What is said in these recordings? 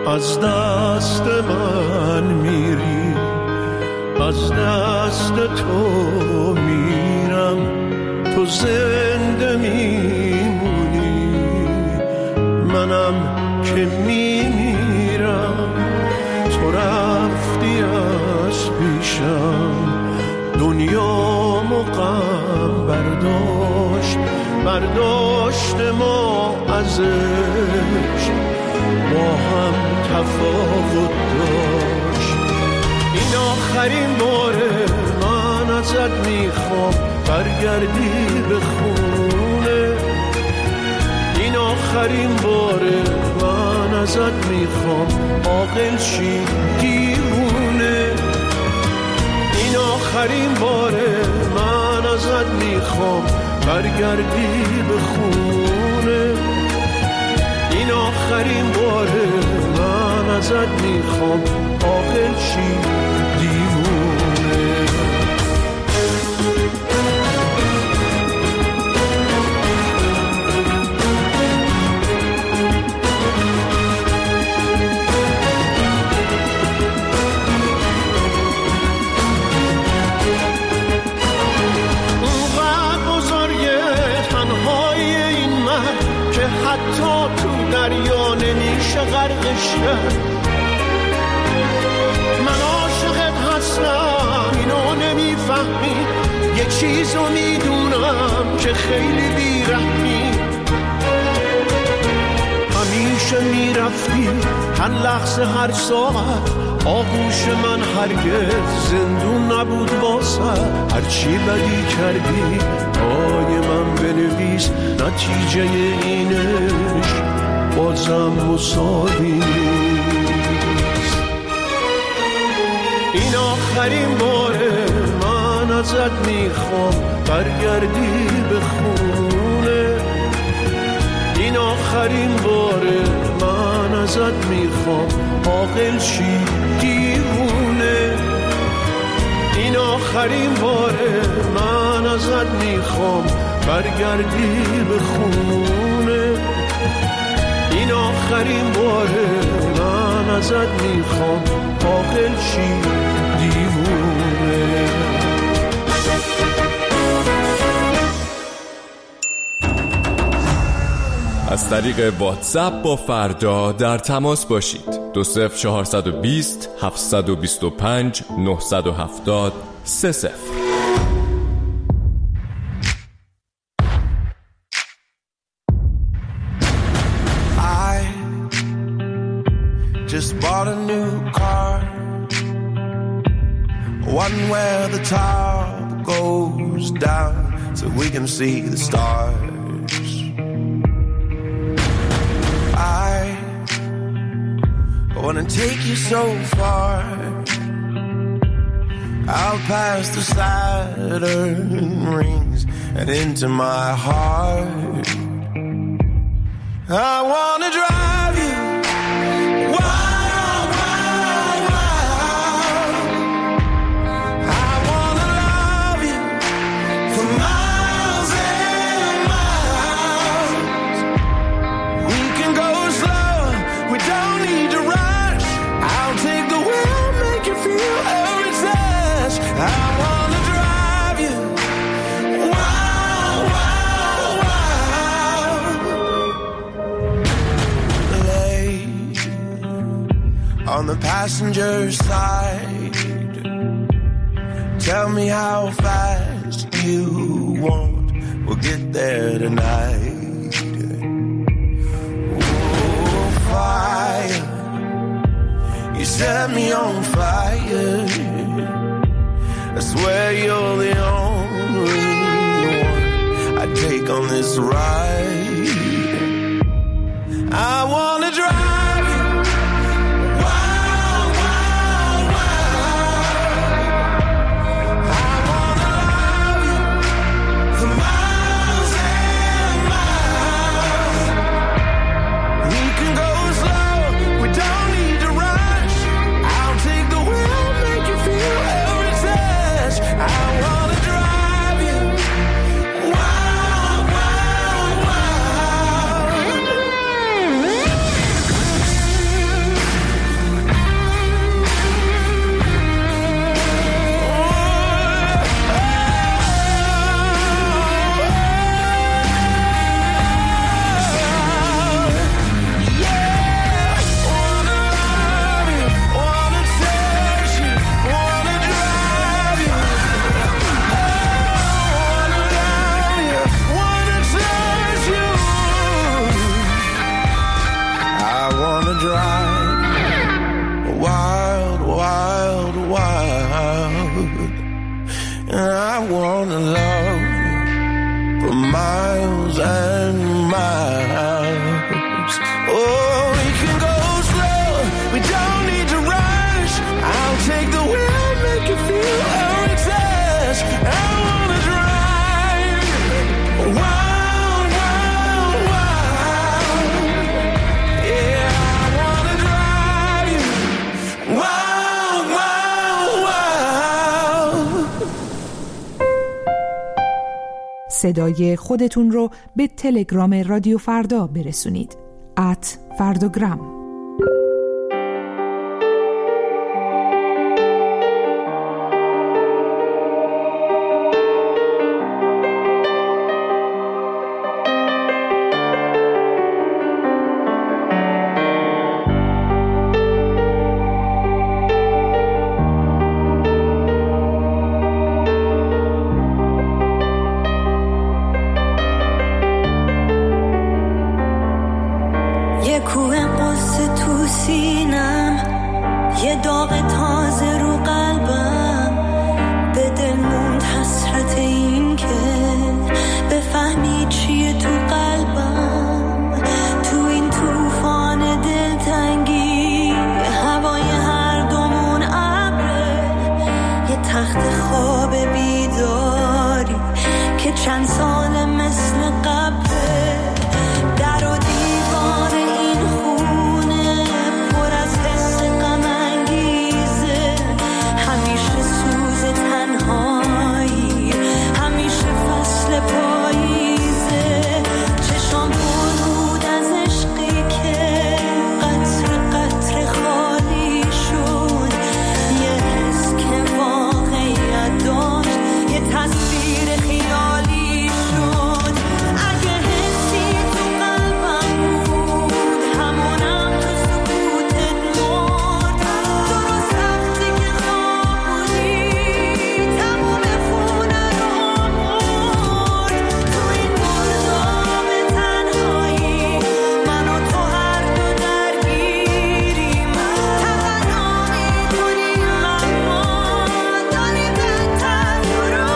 از دست من میری، از دست تو میرم، تو زنده میمونی، منم که میمیرم. تو رفتی از پیشم، دنیامو غم برداشت ما ازش، با هم تفاوت داشت. این آخرین باره من ازت میخوام برگردی به خونه، این آخرین باره من ازت میخوام عاقل شی دیوونه، این آخرین باره من ازت میخوام برگردی به خونه، این آخرین باره من ازت میخوام عاقل شی دیوونه. حتی تو دریا نمیشه غرقش کرد. من عاشقت هستم اینو نمیفهمی، یه چیزو میدونم که خیلی بیرحمی. همیشه میرفتی هر لحظه هر ساعت، آغوش من هرگز زندون نبود واسه. هرچی بدی کردی پای من بنویس، نتیجه اینش بازم مساوی نیست. این آخرین باره من ازت میخوام برگردی به خونه، این آخرین باره من ازت میخوام عاقل شی دیوونه، این آخرین باره من ازت میخوام برگردی به خونه، این آخرین باره من ازت میخوام عاقل شی دیوونه. از طریق واتساپ با فردا در تماس باشید. 20420 725 970 30. I just bought a new car, one where the top goes down so we can see the stars. I wanna take you so far, out past the Saturn rings and into my heart. I wanna drive you wild, wild, wild. I wanna love you for miles and miles. We can go slow, we don't need to rush. I'll take the wheel, make you feel every touch. I wanna drive you wild, wild, wild. Lay on the passenger side, tell me how fast you want, we'll get there tonight. Oh, fire, you set me on fire. I swear you're the only one I take on this ride. I wanna drive you wild, wild, wild. I wanna love you for miles and miles. We can go slow, we don't need to rush. I'll take the wheel, make you feel every touch. I wanna drive you wild, wild, wild. wanna love you for miles and miles. Oh, we can go slow, we don't need to rush. I'll take the wheel, make you feel our excess. I wanna drive wild, wild, wild. Yeah, I wanna drive you wild, wild, wild. صدای خودتون رو به تلگرام رادیو فردا برسونید. @فرداگرام. یه کوه قصه تو سینم، یه داغ تازه رو قلبم، به دل موند حسرت این که بفهمی چیه تو قلبم. تو این طوفان دلتنگی هوای هر دومون ابره، یه تخت خواب بیداری که چند سال مثل قبله. در و دیوار این خونه پر از حس غم انگیزه، همیشه سوز تنهایی، همیشه فصل پاییزه. چشام پر بود از عشقی که قطره قطره خالی شد، یه حس که واقعیت داشت، یه تصویر خیالی شد. اگه حسی تو قلبم بود، همونم تو سکوتت مرد. درست وقتی که خواب بودی، تموم خونه رو مرد. تو این مرداب تنهایی، من و تو هر دو درگیریم. تقنا میکنیم اما داریم بدتر فرو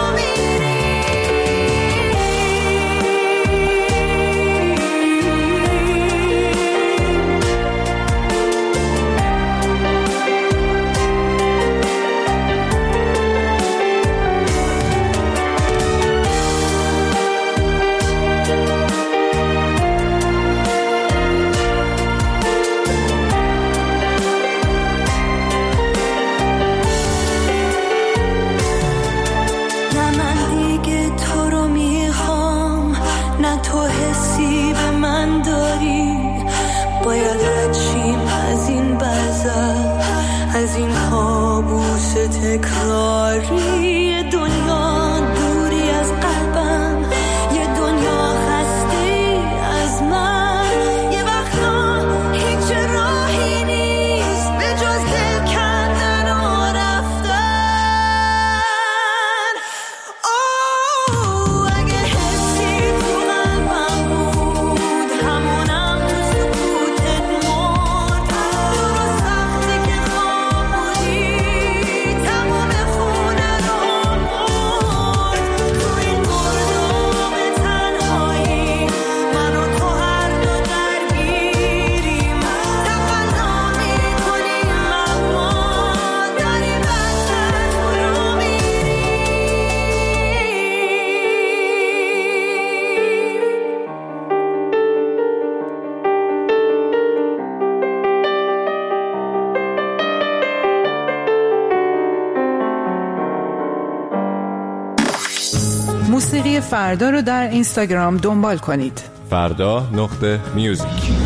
نه من دیگه تو رو میخوام، نه تو حسی به من داری. باید رد شیم از این بزر، از این کابوس تکراری. یه دنیا دوری از قلبم، یه دنیا خسته از من. یه وقتا هیچ راهی نیست به جز دل کندن و رفتن. اگه حسی تو قلبم بود، همونم تو سکوتت مرد. درست وقتی که خواب بودی، تموم خونه رو مرد. تو این مرداب تنهایی، من و تو هر دو درگیریم. تقنا میکنیم اما داریم بدتر فرو موسیقی فردا رو در اینستاگرام دنبال کنید. فردا.music.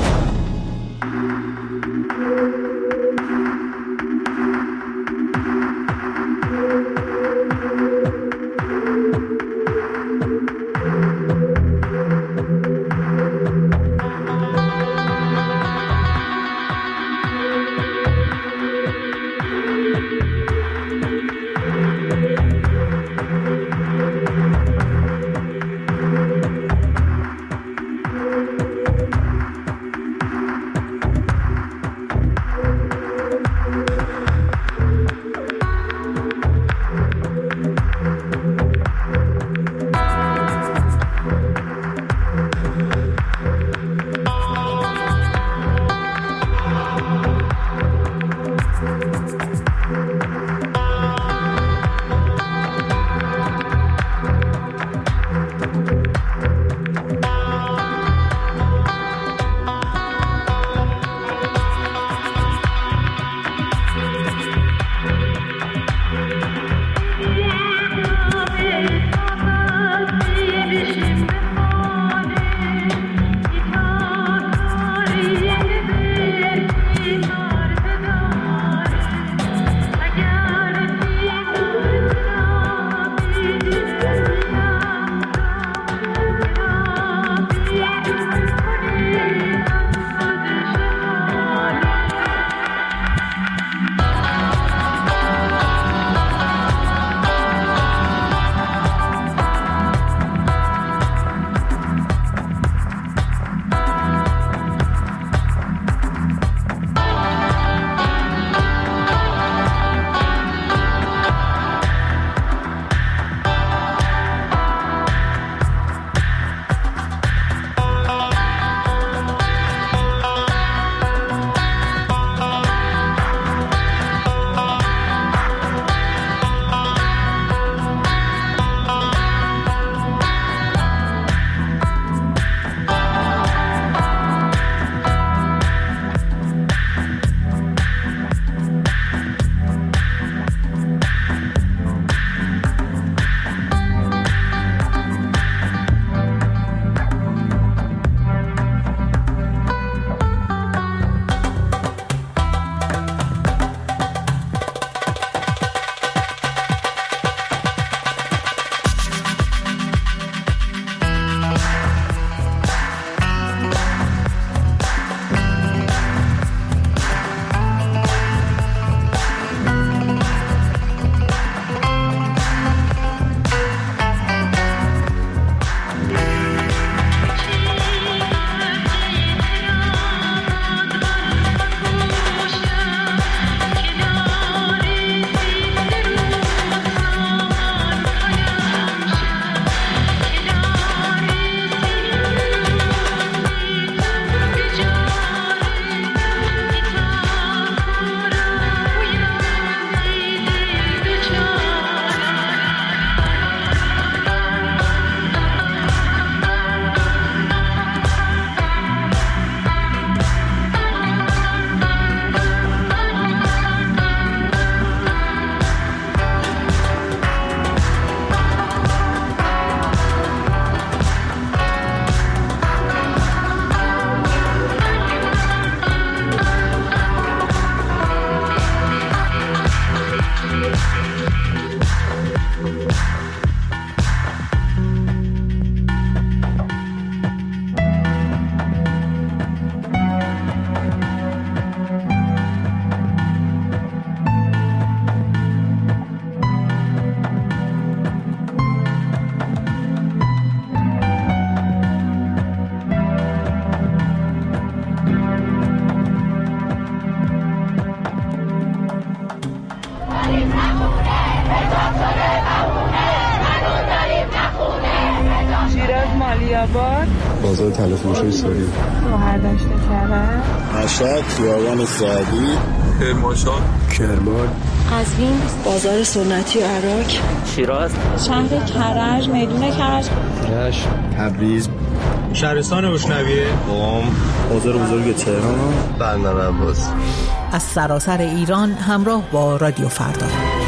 آباد، بازار طلا فروشی سوری، شهردشت کرج، مشهد، خیابان سعدی، کرمانشاه، کرمان، قزوین، بازار سنتی عراق، شیراز، شهر کرج، میدون کرج، رشت، تبریز، شهرستان بوشنویه، قم، بازار بزرگ تهران، بندر عباس. از سراسر ایران همراه با رادیو فردا.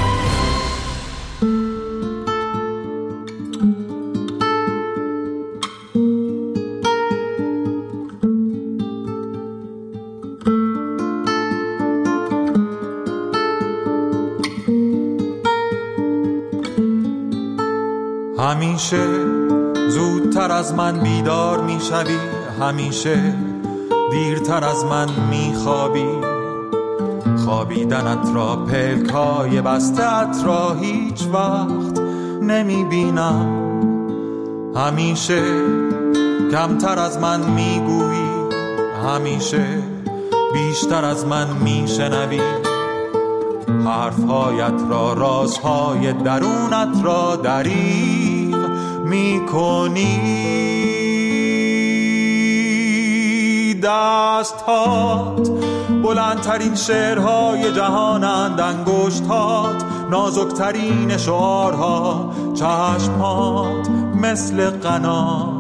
همیشه زودتر از من بیدار میشوی، همیشه دیرتر از من میخوابی، خوابیدنت را پلکای بسته‌ات را هیچ وقت نمیبینم، همیشه کمتر از من میگویی، همیشه بیشتر از من میشنوی، حرفهایت را، رازهای درونت را دریغ میکنی، دستهات بلندترین شعرهای جهانند، انگشتهات نازکترین شعارها، چشمهات مثل قنات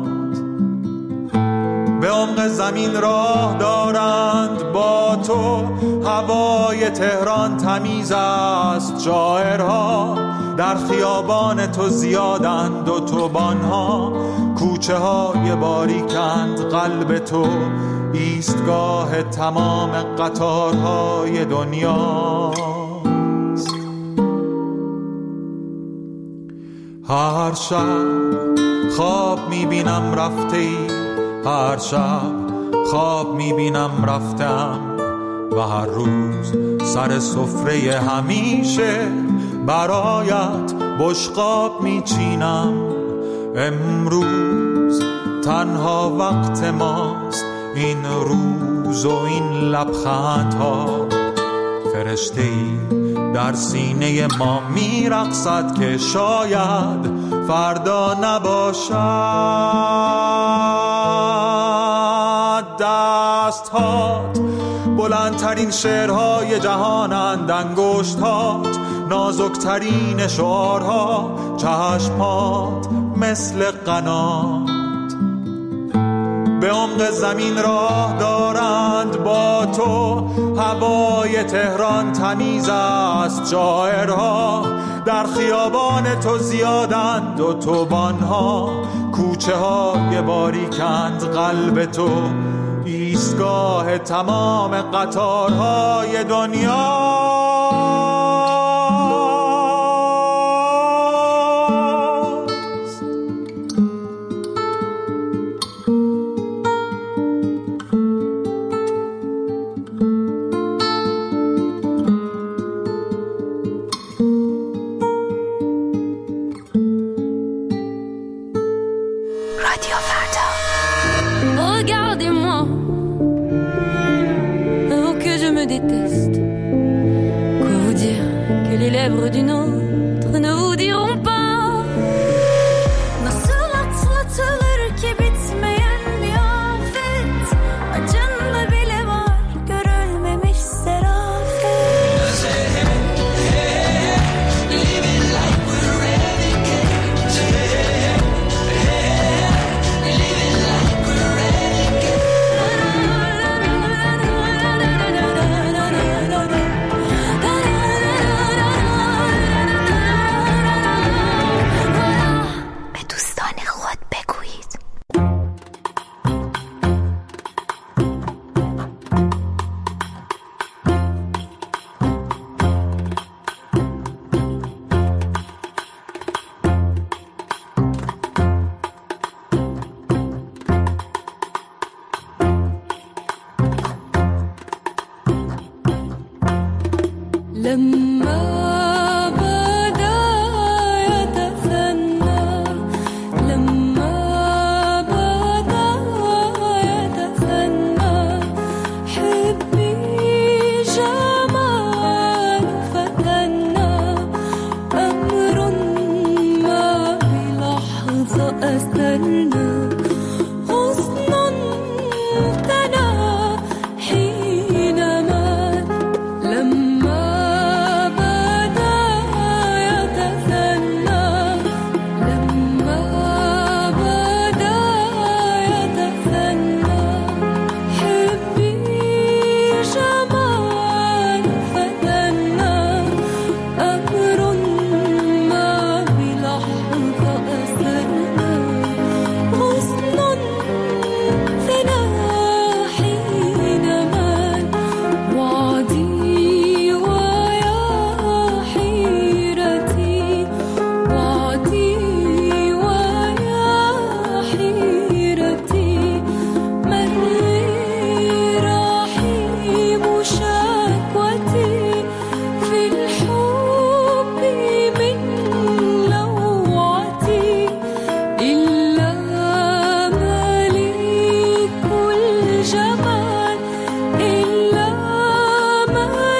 به عمق زمین راه دارند، با تو هوای تهران تمیز است، شاعرها در خیابان تو زیادند، اتوبان‌ها کوچه های باریکند، قلب تو ایستگاه تمام قطارهای دنیاست. هر شب خواب میبینم رفته ای، هر شب خواب میبینم رفتم، و هر روز سر سفره همیشه برایت بشقاب میچینم. امروز تنها وقت ماست، این روز و این لبخندها، فرشته‌ای در سینه ما میرقصد که شاید فردا نباشد. دستهات بلندترین شعرهای جهانند، انگشتهات نازکترین شعارها، چشمهات مثل قنات به عمق زمین راه دارند، با تو هوای تهران تمیز است، شاعرها در خیابان تو زیادند، اتوبان‌ها کوچه های باریکند، قلب تو ایستگاه تمام قطارهای دنیا. D'une autre ne vous diront pas. Nasıl atlatılır ki bitmeyen bir afet, acında bile var görülmemiş serafet. Living like we're renegades. Living like we're renegades.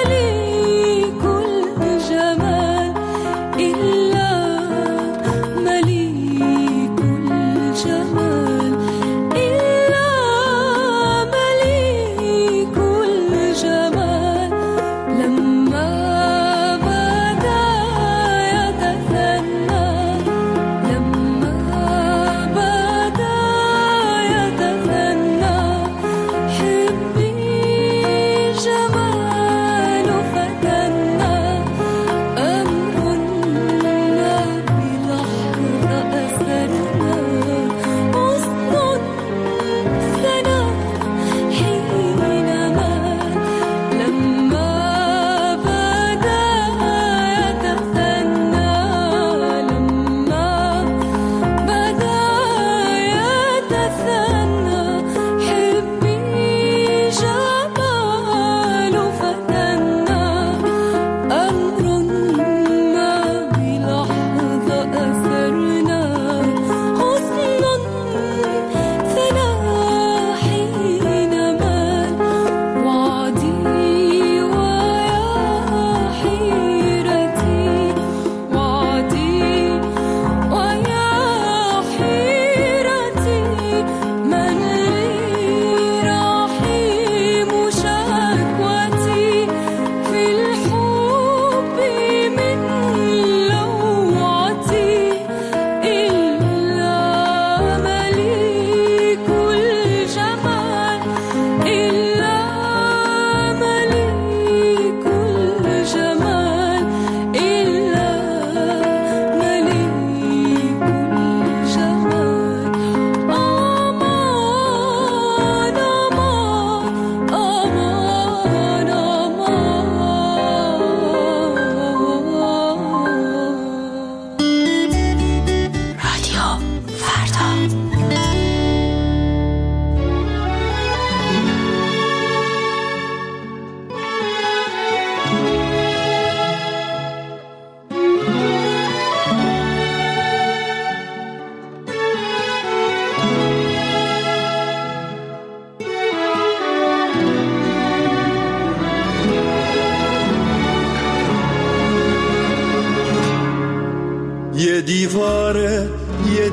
یه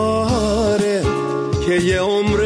دیواره که یه عمر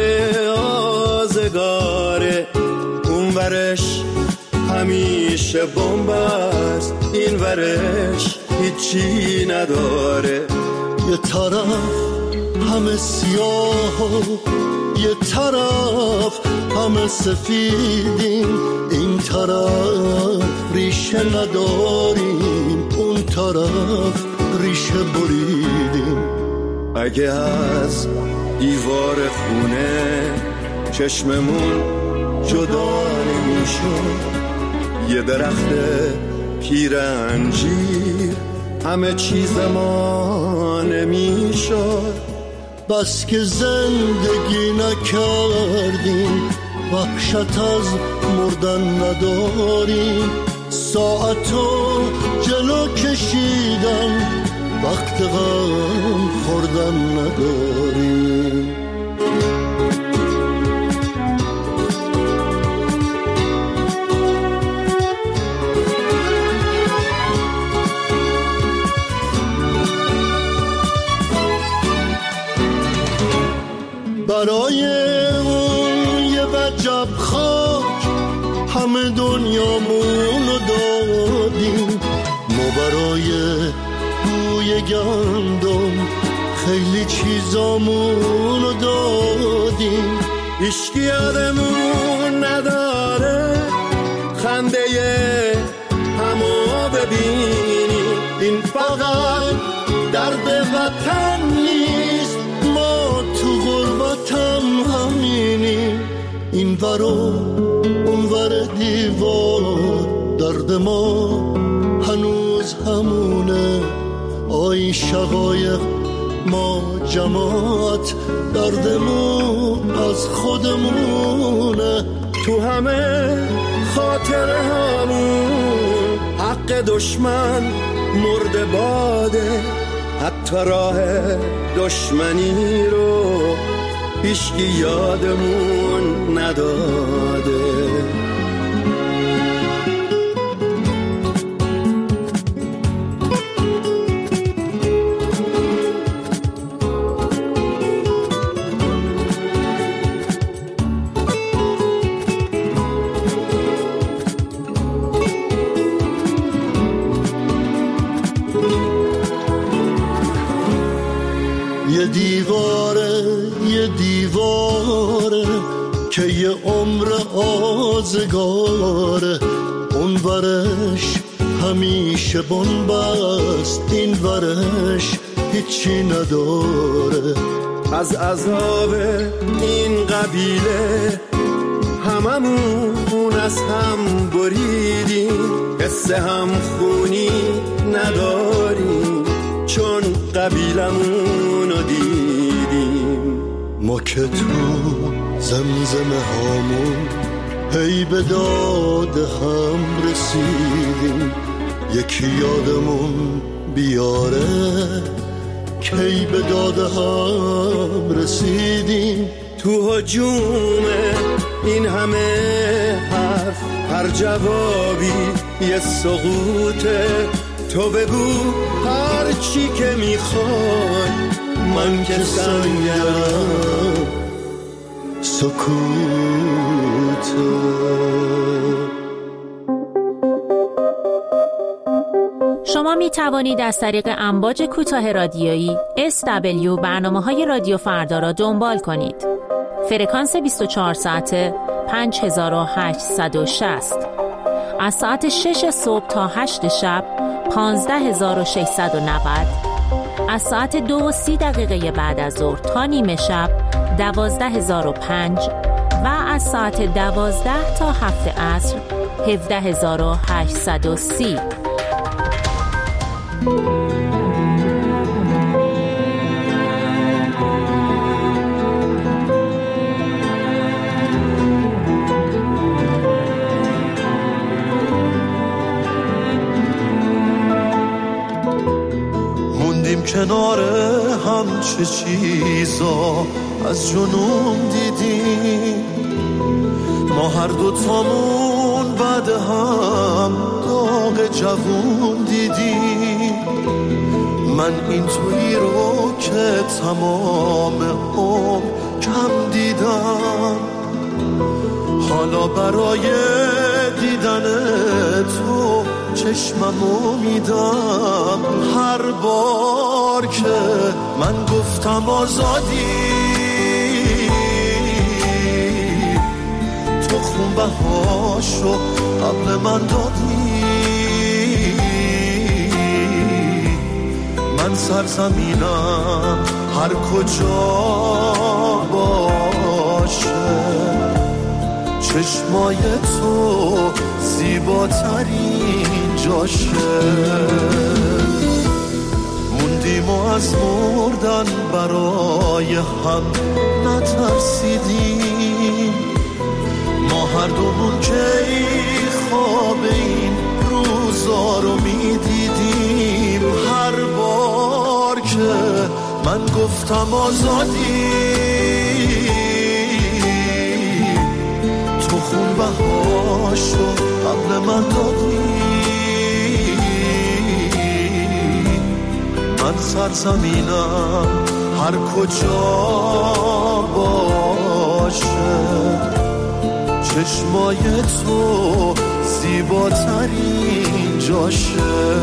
آزگاره، اون ورش همیشه بمب است، این ورش هیچی نداره. یه طرف همه سیاه و یه طرف همه سفیدیم، این طرف ریشه نداریم، اون طرف ریشه بریدیم. اگه از دیوار خونه چشممون جدا نمیشد، یه درخت پیر انجیر همه چیز ما نمیشد. بس که زندگی نکردیم، وحشت از مردن نداریم، ساعتو جلو کشیدن وقت غم خوردن نداریم. برای اون یه وجب خاک همه دنیامونو دادیم، ما برای بوی گندم خیلی چیزامونو دادیم. هیچکی یادمون نداره خنده همو ببینیم، این فقط درد وطن نیست، ما تو غربتم همینیم. این ور و اون ور دیوار درد ما هنوز همونه، آی شقایق ما جماعت دردمون از خودمونه. تو همه خاطره همون حق دشمن مرده باده، حتی راه دشمنی رو هیچکی یادمون نداده. که یه عمر آزگاره، اون ورش همیشه بنبست، این ورش هیچی نداره. از عذاب این قبیله هممون از هم بریدیم، قصه هم خونی نداریم چون قبیلمون رو دیدیم. ما که تو زمزمه هامون هی به داد هم رسیدیم، یکی یادمون بیاره کی به داد هم رسیدیم. تو هجوم این همه حرف هر جوابی یه سقوطه، تو بگو هر چی که میخوای، من که سنگم سکوته. شما می توانید از طریق امواج کوتاه رادیویی SW برنامه‌های رادیو فردا را دنبال کنید. فرکانس 24 ساعته 5860. از ساعت 6 صبح تا 8 شب 15690. از ساعت 2:30 بعد از ظهر تا نیمه شب 12005 و از ساعت 12 تا 7 عصر 17830. موندیم کنار هم، چه چیزا از جنون دیدیم، ما هر دوتامون بعد هم داغ جوون دیدیم. من این تویی رو که تمام عمر کم دیدم، حالا برای دیدن تو چشممو میدم. هر بار که من گفتم آزادی، تو خون بهاشو قبل من دادی. من سرزمینم هر کجا باشه، چشمای تو زیباترین جاشه. موندیم و از مردن برای هم نترسیدیم، ما هر دومون که خواب این روزا رو میدیدیم. هر بار که من گفتم آزادی، تو خون بهاشو قبل من دادی. من سرزمینم هر کجا باشه، چشمای تو زیباترین جاشه.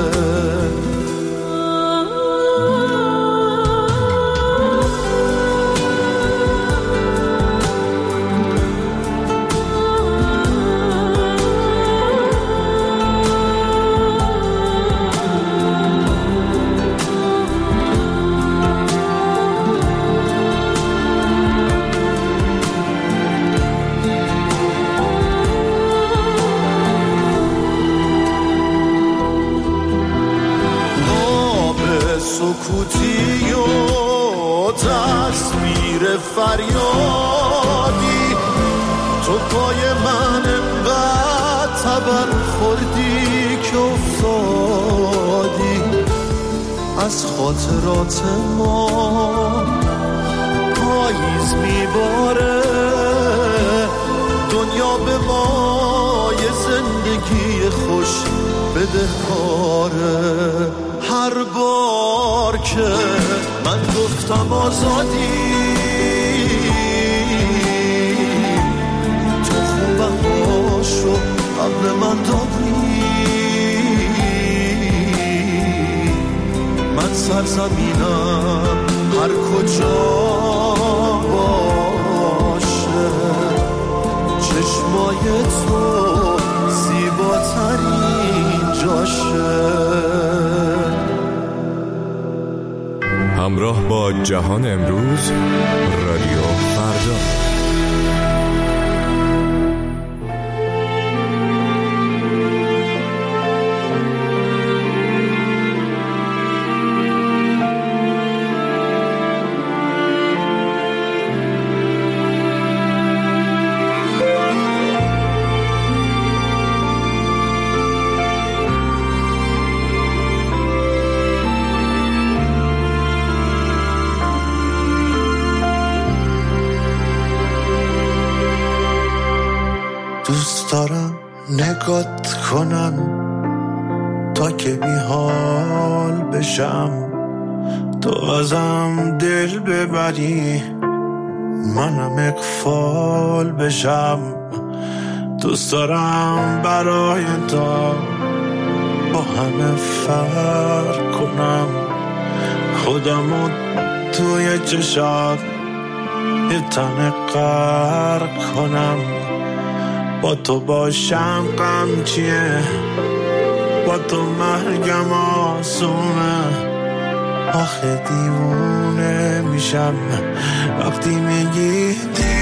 سکوتی و تصویر فریادی، تو پای من انقدر تبر خوردی که افتادی. از خاطرات ما پاییز میباره، دنیا به ما یه زندگی خوش بدهکاره. هر بار که من گفتم آزادی، تو خون بهاشو قبل من دادی. من سرزمینم هر کجا باشه، چشمای تو زیباترین جاشه. همراه با جهان امروز، رادیو فردا. دوست دارم نگات کنم تا که بی حال بشم، تو ازم دل ببری منم اغفال بشم. دوست دارم برای تو با همه فرق کنم، خودمو توی چشات یه تن غرق کنم. با تو باشم غم چیه، با تو مرگم آسونه. آخه دیوونه میشم وقتی میگی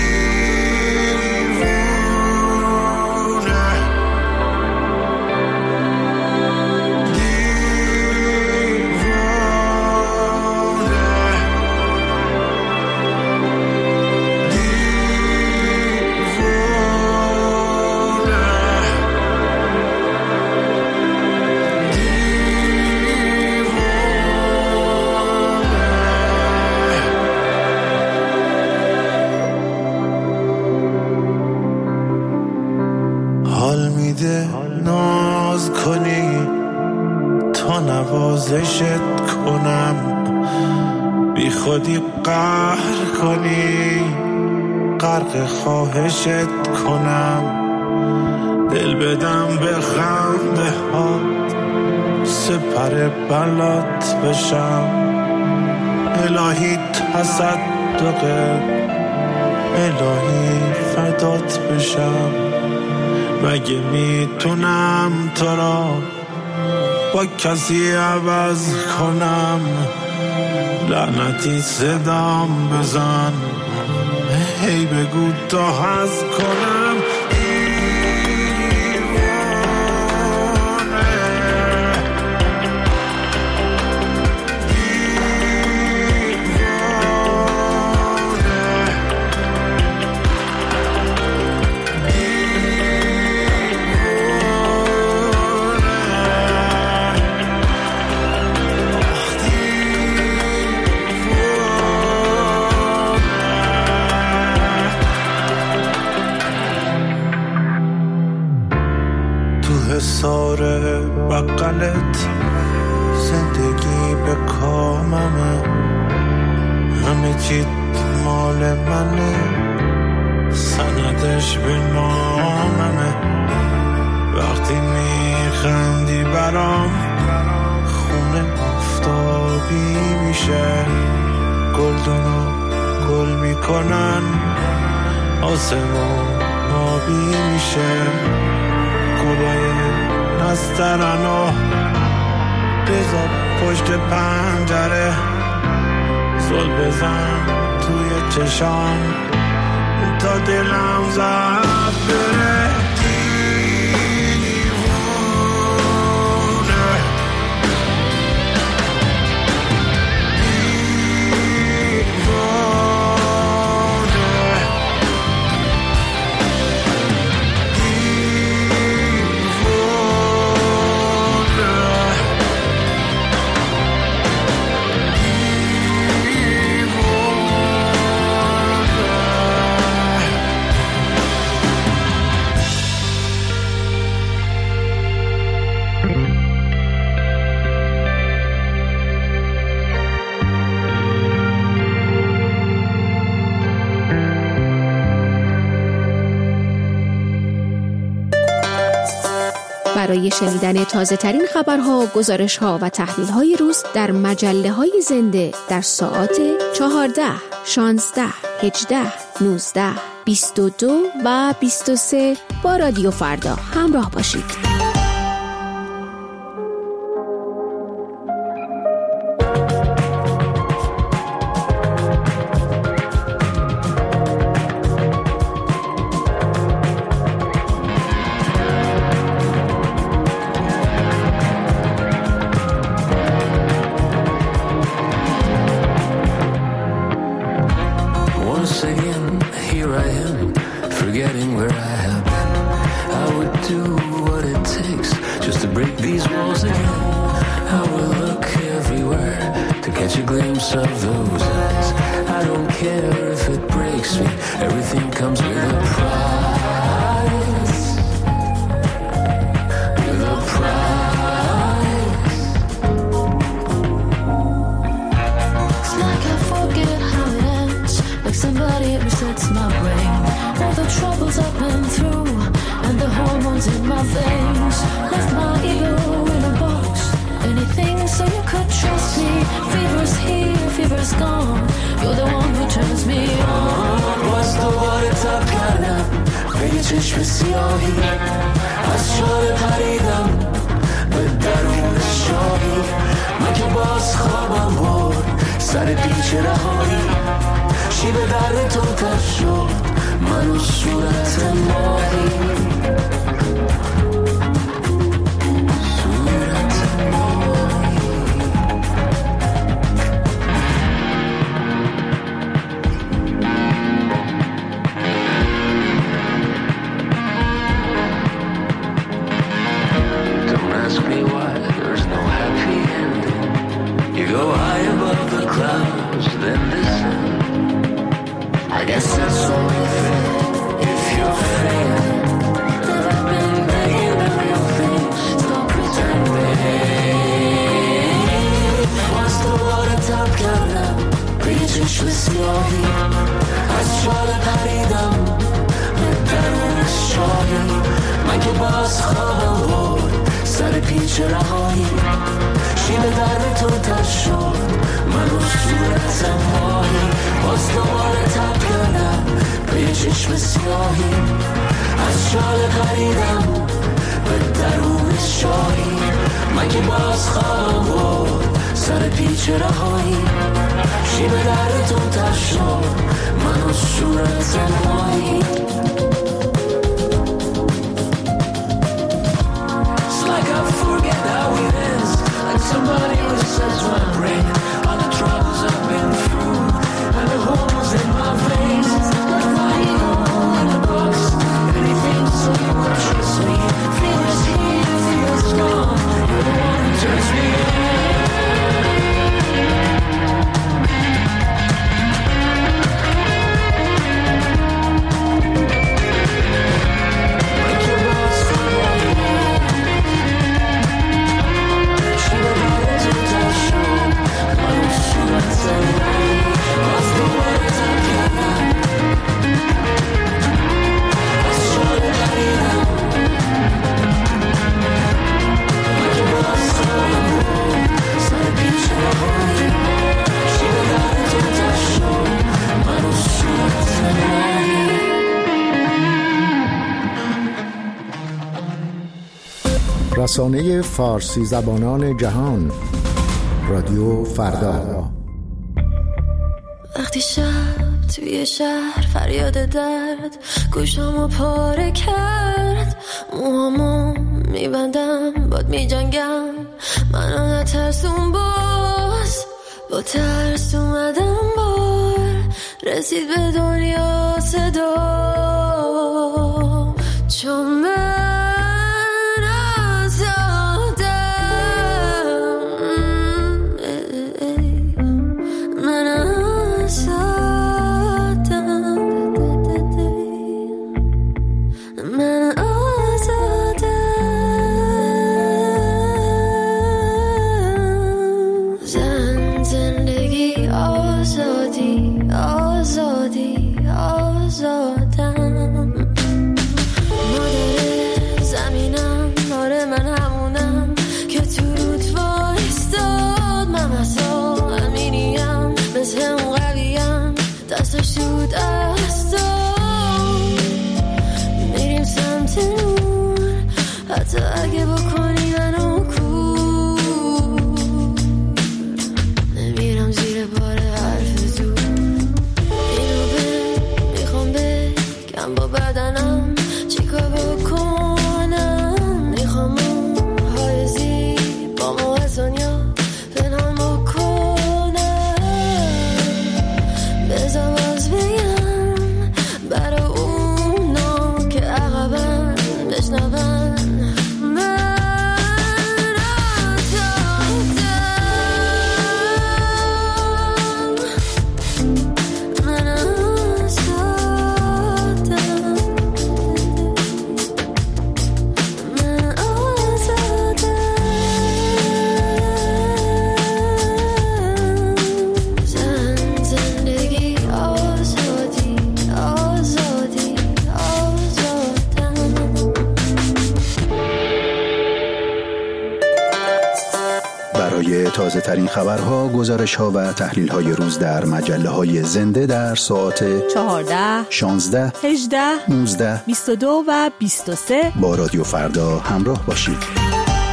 ناز کنی تا نوازشت کنم، بی خودی قهر کنی غرق خواهشت کنم. دل بدم به خنده هات سپر بلات بشم. الهی تصدقت، الهی فدات بشم. مگه میتونم تو را با کسی عوض کنم؟ لعنتی صدام بزن، هی بگو تا حظ کنم. ساره بقلت زندگی به کاممه، همه چیت مال منه، سندش به ناممه. وقتی میخندی برام خونه آفتابی میشه، گلدونو گل میکنن آسمون آبی میشه. گلای نسترنو بذار پشت پنجره، زل بزن توی چشام تا دلم زد بره. برای شنیدن تازه ترین خبرها، گزارش‌ها و تحلیل‌های روز در مجله‌های زنده در ساعات 14، 16، 18، 19 22 و 23 با رادیو فردا همراه باشید. چشم سیاهی از شال پریدم به درون شاهی، من که باز خوابم برد سر پیچ رهایی، شیب درد تو تر شد من و صورت ماهی. چشم سیاهی از شال پریدم به درون شاهی، من که باز خوابم برد سر پیچ رهایی، شیب درد تو تر شد من و صورت ماهی. باز دوباره تب کردم به چشم سیاهی از شال پریدم به درون شاهی، من که باز خوابم برد سر پیچ رهایی، شیب درد تو تر شد من و صورت ماهی. It's like I forget how it is, like somebody was says my brain, all the troubles I've been through and the holes in my veins, like my ego in a box, anything so you would trust me, feelings here, feelings gone, you're the one who turns me on. رسانه فارسی زبانان جهان رادیو فردا. وقتی شب توی شهر فریاد درد گوشامو پاره کرد، موهامو میبندم باد میجنگم، منو نترسون باز، با ترس اومدم بار رسید به دنیا صدا، چون من شود از تو برای تازه ترین خبرها، گزارش ها و تحلیل های روز در مجله های زنده در ساعت 14 16 18 19 22 و 23 با رادیو فردا همراه باشید.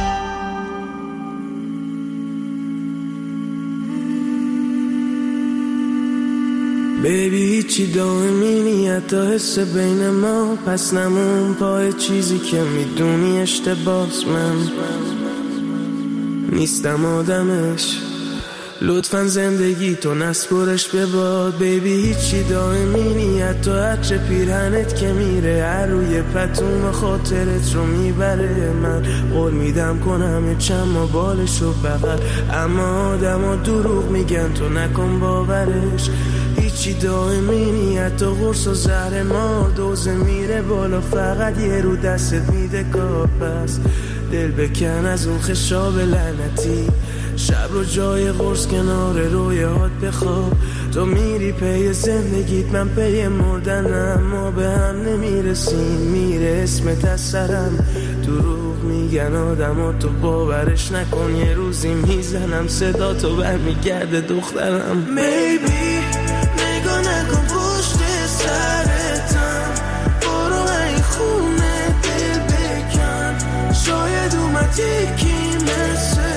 بیبی هیچی دائمی نیت حس بین ما، پس نمون پای چیزی که میدونی اشتباس. من نیستم آدمش، لطفاً زندگی تو نسپرش به باد. بیبی هیچی دائمی نیت تو هرچه پیرهنت که میره هر روی پتوم خاطرت رو میبره. من قول میدم کنم چند ما بالش رو بغل، اما آدم ها دروغ میگن تو نکن باورش. هیچی دائمی نیت تو قرص و زهر مار، دوزه میره بالا فقط یه رو دستت میده کار. پس دل بکن از اون خشاب لعنتی، شب رو جای قرص کنار رویات بخواب. تو میری پی زندگیت، من پی مردنم، ما به هم نمیرسیم، میره اسمت از سرم. دروغ میگن آدم ها، تو باورش نکن، یه روزی میزنم صدا تو برمیگرده دخترم. Maybe نگاه نکن پشت سرتم، برو این خونه دل بکن، شاید اومد یکی مثل